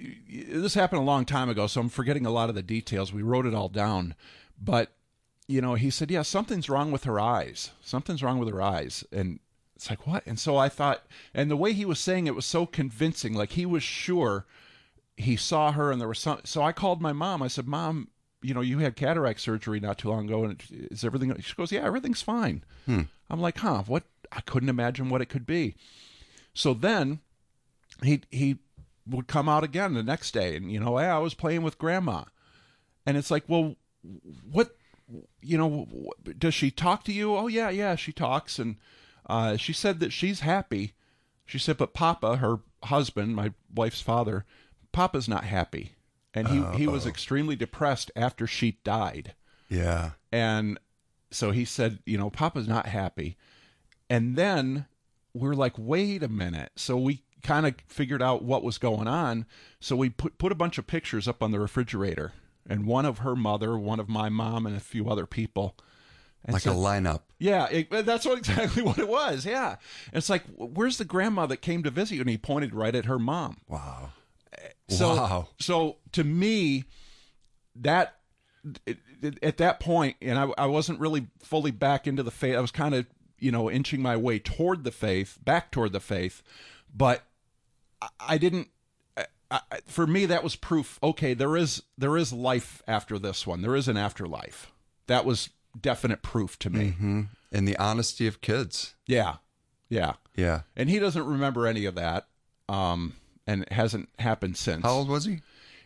this happened a long time ago, so I'm forgetting a lot of the details. We wrote it all down. But, you know, he said, yeah, something's wrong with her eyes. Something's wrong with her eyes. And it's like, what? And so I thought, and the way he was saying it was so convincing, like he was sure he saw her and there was some. So I called my mom. I said, Mom, you know, you had cataract surgery not too long ago, and is everything? She goes, yeah, everything's fine. Hmm. I'm like, huh? What? I couldn't imagine what it could be. So then he he would come out again the next day, and you know, hey, I was playing with Grandma, and it's like, well, what? You know, does she talk to you? Oh yeah, yeah, she talks, and uh, she said that she's happy. She said, but Papa, her husband, my wife's father, Papa's not happy. And he, Uh-oh. he was extremely depressed after she died. Yeah. And so he said, you know, Papa's not happy. And then we're like, wait a minute. So we kind of figured out what was going on. So we put, put a bunch of pictures up on the refrigerator. And one of her mother, one of my mom, and a few other people. And like so, a lineup. Yeah, it, that's what exactly what it was. Yeah. And it's like, where's the grandma that came to visit you? And he pointed right at her mom. Wow. So, wow. So to me, that it, it, at that point, and I, I wasn't really fully back into the faith. I was kind of, you know, inching my way toward the faith, back toward the faith, but I, I didn't. I, I, for me, that was proof. Okay, there is there is life after this one. There is an afterlife. That was definite proof to me. Mm-hmm. And the honesty of kids. Yeah, yeah, yeah. And he doesn't remember any of that. Um. And it hasn't happened since. How old was he?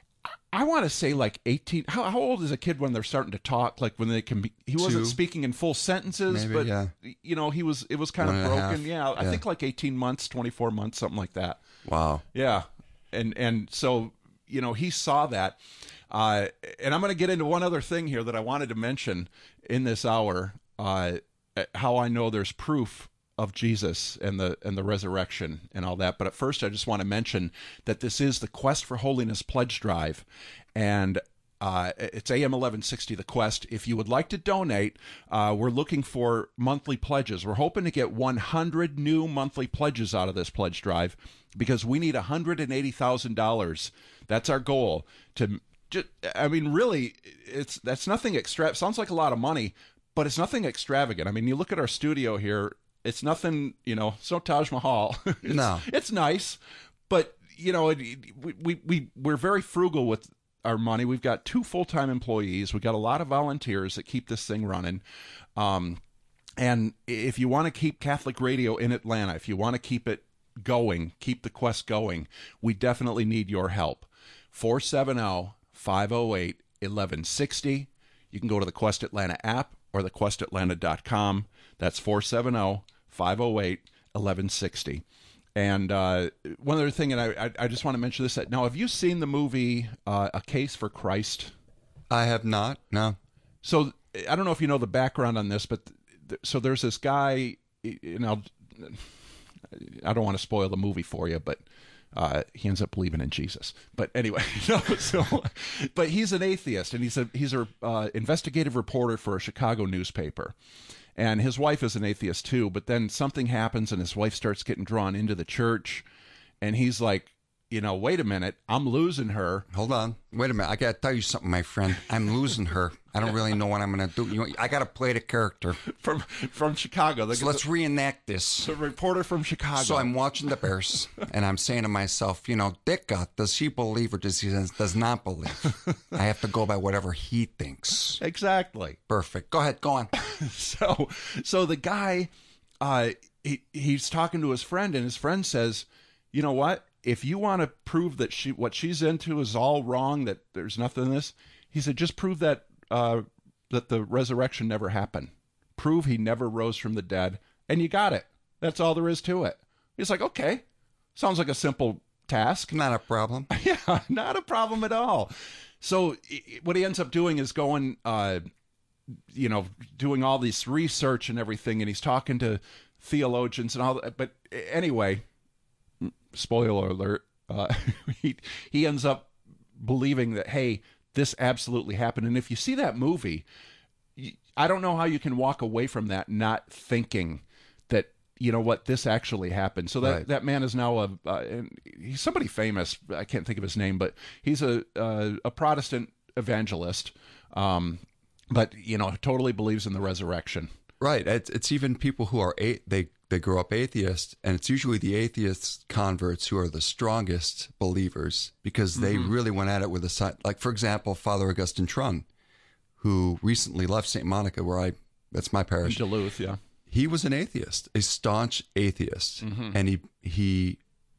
I want to say like eighteen. How, how old is a kid when they're starting to talk? Like when they can be, he wasn't Two. speaking in full sentences, Maybe, but yeah. you know, he was, it was kind One of and a half. broken. Yeah, I Yeah. think like eighteen months, twenty-four months, something like that. Wow. Yeah. And, and so, you know, he saw that. Uh, and I'm going to get into one other thing here that I wanted to mention in this hour, uh, how I know there's proof of Jesus and the and the resurrection and all that. But at first, I just want to mention that this is the Quest for Holiness Pledge Drive, and uh, it's A M eleven sixty, The Quest. If you would like to donate, uh, we're looking for monthly pledges. We're hoping to get one hundred new monthly pledges out of this pledge drive because we need one hundred eighty thousand dollars. That's our goal. To just, I mean, really, it's that's nothing extra. Sounds like a lot of money, but it's nothing extravagant. I mean, you look at our studio here. It's nothing, you know, it's no Taj Mahal. it's, No. It's nice, but, you know, it, we, we, we, we're very frugal with our money. We've got two full-time employees. We've got a lot of volunteers that keep this thing running. Um, and if you want to keep Catholic radio in Atlanta, if you want to keep it going, keep the Quest going, we definitely need your help. four seven zero, five zero eight, one one six zero. You can go to the Quest Atlanta app or the quest atlanta dot com. That's four seven zero, five zero eight, one one six zero. And uh, one other thing, and I, I, I just want to mention this. Now, have you seen the movie uh, A Case for Christ? I have not, no. So I don't know if you know the background on this, but th- so there's this guy, you know, I don't want to spoil the movie for you, but uh, he ends up believing in Jesus. But anyway, no, so, but he's an atheist, and he's a he's a uh, investigative reporter for a Chicago newspaper. And his wife is an atheist too, but then something happens and his wife starts getting drawn into the church. And he's like, you know, wait a minute, I'm losing her. Hold on. Wait a minute. I got to tell you something, my friend. I'm losing her. I don't really know what I'm going to do. You know, I got to play the character. From from Chicago. The, so let's reenact this. The reporter from Chicago. So I'm watching the Bears, and I'm saying to myself, you know, Dicka, does he believe or does he does not believe? I have to go by whatever he thinks. Exactly. Perfect. Go ahead. Go on. so so the guy, uh, he he's talking to his friend, and his friend says, you know what? If you want to prove that she what she's into is all wrong, that there's nothing in this, he said, just prove that uh, that the resurrection never happened. Prove he never rose from the dead, and you got it. That's all there is to it. He's like, okay, sounds like a simple task. Not a problem. Yeah, not a problem at all. So i- what he ends up doing is going, uh, you know, doing all this research and everything, and he's talking to theologians and all that. But anyway, spoiler alert, uh, he, he ends up believing that, hey, this absolutely happened. And if you see that movie, I don't know how you can walk away from that not thinking that, you know what, this actually happened. So that, Right. that man is now a, uh, and he's somebody famous. I can't think of his name, but he's a, a, a Protestant evangelist. Um, but, you know, totally believes in the resurrection. Right. It's, it's even people who are, a- they, they grow up atheists, and it's usually the atheist converts who are the strongest believers because they Mhm. really went at it with a side. Like, for example, Father Augustine Trung, who recently left Saint Monica, where I, that's my parish. In Duluth, yeah. He was an atheist, a staunch atheist, Mhm. and he he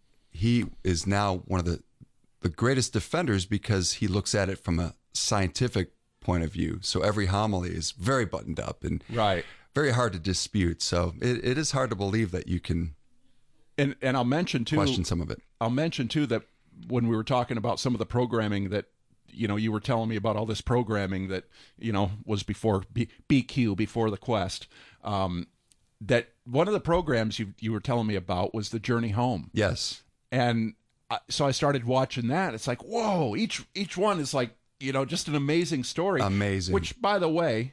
he is now one of the the greatest defenders because he looks at it from a scientific point of view. So every homily is very buttoned up and right, very hard to dispute. So it, it is hard to believe that you can And and I'll mention too, question some of it. I'll mention too that when we were talking about some of the programming that, you know, you were telling me about all this programming that, you know, was before B- BQ, before the Quest, um, that one of the programs you you were telling me about was the Journey Home. Yes. And I, so I started watching that. It's like, whoa, each each one is like, you know, just an amazing story. Amazing. Which, by the way,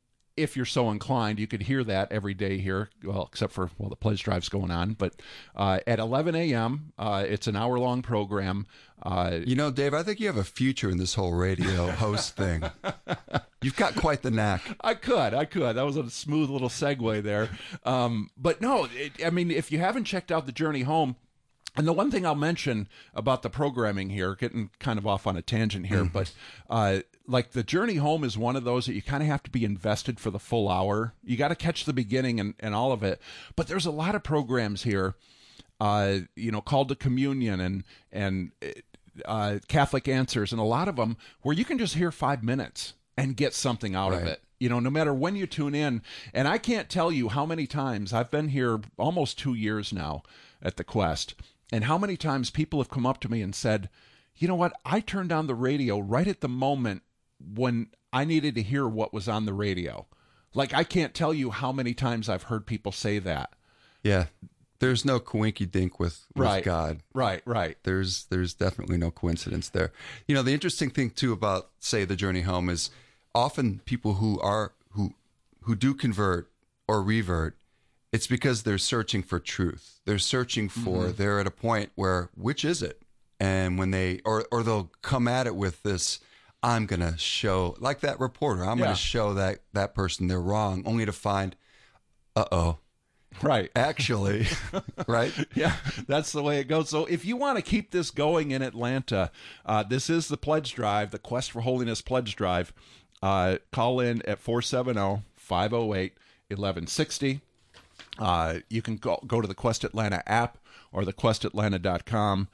if you're so inclined, you could hear that every day here. Well, except for, well, the pledge drive's going on. But uh, at eleven a.m., uh, it's an hour-long program. Uh, You know, Dave, I think you have a future in this whole radio host thing. You've got quite the knack. I could, I could. That was a smooth little segue there. Um, but no, it, I mean, if you haven't checked out the Journey Home, and the one thing I'll mention about the programming here, getting kind of off on a tangent here, but uh, like the Journey Home is one of those that you kind of have to be invested for the full hour. You got to catch the beginning and, and all of it. But there's a lot of programs here, uh, you know, called to communion and and uh, Catholic Answers, and a lot of them where you can just hear five minutes and get something out of Right. it. You know, no matter when you tune in. And I can't tell you how many times I've been here almost two years now at the Quest, and how many times people have come up to me and said, you know what, I turned on the radio right at the moment when I needed to hear what was on the radio. Like, I can't tell you how many times I've heard people say that. Yeah. There's no coinky dink with, with Right. God. Right, right. There's there's definitely no coincidence there. You know, the interesting thing too about, say, the Journey Home is often people who are who who do convert or revert, it's because they're searching for truth. They're searching for Mhm. they're at a point where which is it? And when they or or they'll come at it with this, I'm gonna show, like that reporter, I'm Yeah. gonna show that that person they're wrong, only to find, uh oh. Right. Actually, right? Yeah, that's the way it goes. So if you want to keep this going in Atlanta, uh, this is the Pledge Drive, the Quest for Holiness Pledge Drive. Uh, call in at four seven zero, five zero eight, one one six zero. Uh, you can go, go to the Quest Atlanta app or the quest atlanta dot com.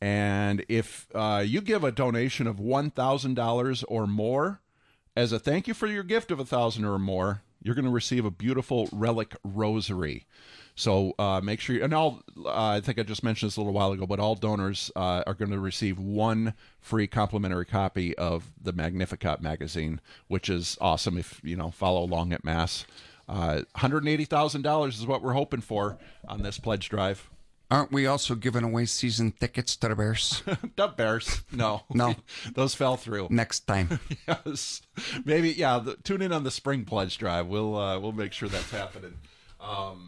And if uh, you give a donation of one thousand dollars or more, as a thank you for your gift of one thousand dollars or more, you're going to receive a beautiful relic rosary. So uh, make sure, you, and all, uh, I think I just mentioned this a little while ago, but all donors uh, are going to receive one free complimentary copy of the Magnificat magazine, which is awesome if, you know, follow along at Mass. Uh, one hundred eighty thousand dollars is what we're hoping for on this pledge drive. Aren't we also giving away season tickets to the Bears? The Bears. No. No. Those fell through. Next time. Yes. Maybe, yeah, the, tune in on the spring pledge drive. We'll uh, we'll make sure that's happening. Um,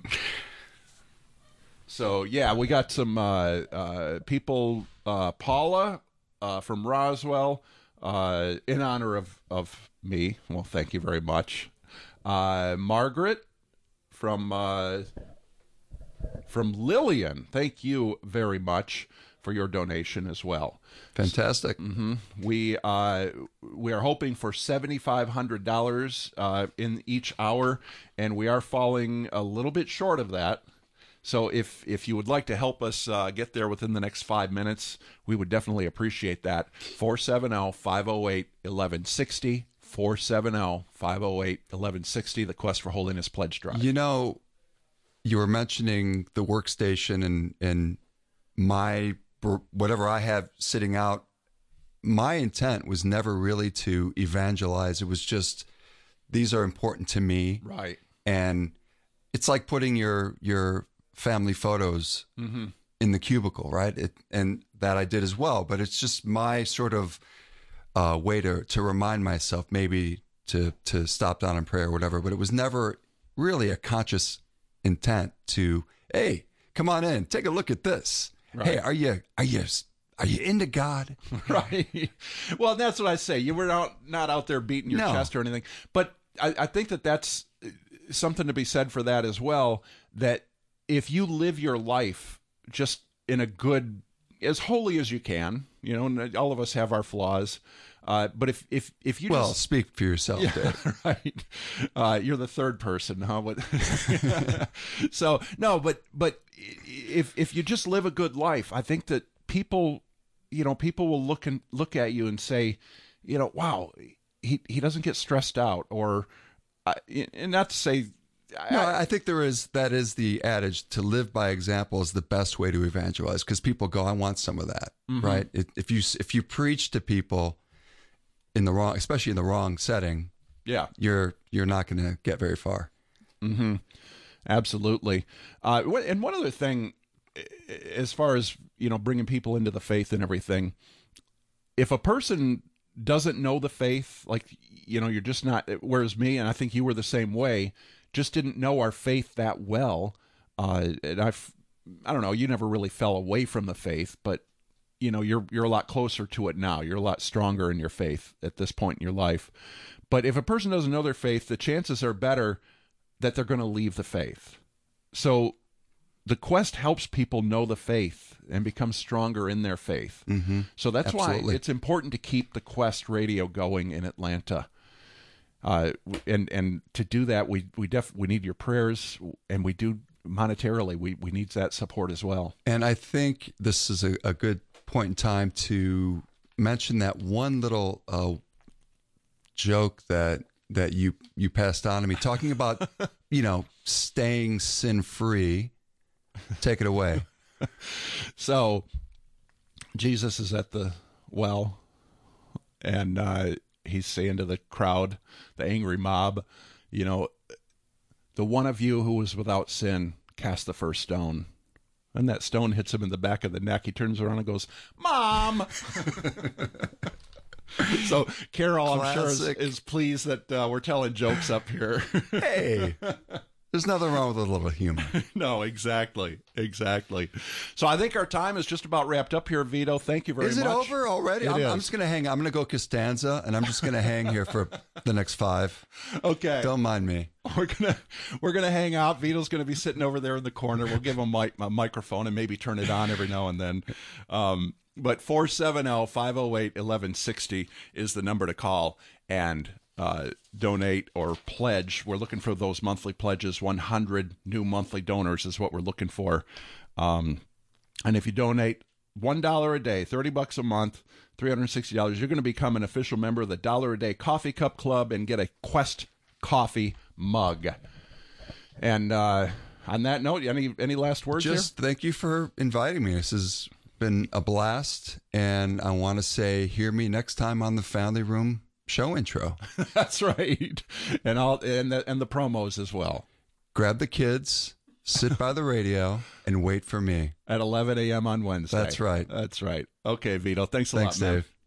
so, yeah, we got some uh, uh, people, uh, Paula uh, from Roswell, uh, in honor of, of me. Well, thank you very much. Uh, Margaret from... Uh, From Lillian, thank you very much for your donation as well. Fantastic. Mm-hmm. We uh, we are hoping for seventy-five hundred dollars uh, in each hour, and we are falling a little bit short of that. So if if you would like to help us uh, get there within the next five minutes, we would definitely appreciate that. four seven zero, five zero eight, one one six zero, four seven zero, five zero eight, one one six zero, the Quest for Holiness Pledge Drive. You know, you were mentioning the workstation and and my whatever I have sitting out, my intent was never really to evangelize. It was just, these are important to me. Right. And it's like putting your your family photos mm-hmm. in the cubicle, right? It, and that I did as well. But it's just my sort of uh, way to, to remind myself, maybe to, to stop down in prayer or whatever. But it was never really a conscious intent to, hey, come on in, take a look at this. Right. Hey, are you are you are you into God? Right. Well, that's what I say. You were not not out there beating your No. chest or anything, but I, I think that that's something to be said for that as well. That if you live your life just in a good, as holy as you can, you know, and all of us have our flaws. Uh, but if, if, if you well, just speak for yourself, yeah, Dave. Right. Uh, you're the third person, huh? What? So no, but, but if, if you just live a good life, I think that people, you know, people will look and look at you and say, you know, wow, he, he doesn't get stressed out, or, uh, and not to say, No, I, I think there is, that is the adage, to live by example is the best way to evangelize, because people go, I want some of that, Mm-hmm. right? It, if you, if you preach to people in the wrong, especially in the wrong setting, yeah, you're, you're not going to get very far. Mm-hmm. Absolutely. Uh, wh- and one other thing, as far as, you know, bringing people into the faith and everything, if a person doesn't know the faith, like, you know, you're just not, whereas me, and I think you were the same way, just didn't know our faith that well. Uh, and I've, I don't know, you never really fell away from the faith, but, you know, you're, you're a lot closer to it now. You're a lot stronger in your faith at this point in your life. But if a person doesn't know their faith, the chances are better that they're going to leave the faith. So the Quest helps people know the faith and become stronger in their faith. Mm-hmm. So that's Absolutely. why it's important to keep the Quest radio going in Atlanta. Uh, and and to do that, we we def we need your prayers, and we do monetarily. We we need that support as well. And I think this is a, a good point in time to mention that one little uh, joke that that you you passed on to me, talking about you know staying sin free. Take it away. So Jesus is at the well, and uh, he's saying to the crowd, the angry mob, you know, the one of you who is without sin, cast the first stone. And that stone hits him in the back of the neck. He turns around and goes, Mom! So Carol, I'm sure, is, Classic. is pleased that uh, we're telling jokes up here. Hey, there's nothing wrong with a little humor. No, exactly. Exactly. So I think our time is just about wrapped up here, Vito. Thank you very Is much. it over already? It I'm, is. I'm just going to hang. I'm going to go Costanza, and I'm just going to hang here for the next five. Okay. Don't mind me. We're gonna we're gonna hang out. Vito's gonna be sitting over there in the corner. We'll give him a, mic, a microphone and maybe turn it on every now and then. Um, but four seven zero, five zero eight, one one six zero is the number to call and uh, donate or pledge. We're looking for those monthly pledges. one hundred new monthly donors is what we're looking for. Um, and if you donate one dollar a day, thirty bucks a month, three hundred sixty dollars, you're going to become an official member of the Dollar a Day Coffee Cup Club and get a Quest coffee mug. And uh, on that note, any any last words? Just here? thank you for inviting me. This has been a blast, and I want to say, hear me next time on the Family Room show intro. That's right, and all and the, and the promos as well. Grab the kids, sit by the radio, and wait for me at eleven a.m. on Wednesday. That's right. That's right. Okay, Vito. Thanks a Thanks, lot, man. Dave.